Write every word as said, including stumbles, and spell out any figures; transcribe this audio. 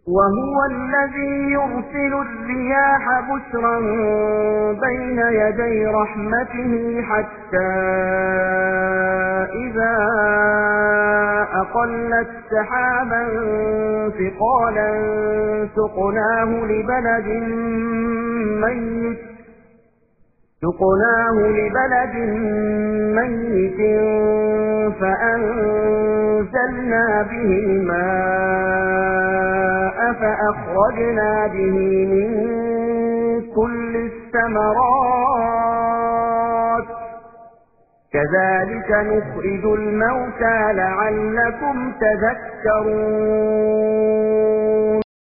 وهو الذي يرسل الرياح بشرا بين يدي رحمته حتى إذا أقلت سحابا ثقالا سقناه لبلد ميت سقناه لبلد ميت فأنزلنا به الماء فأخرجنا به من كل الثمرات كذلك نخرج الموتى لعلكم تذكرون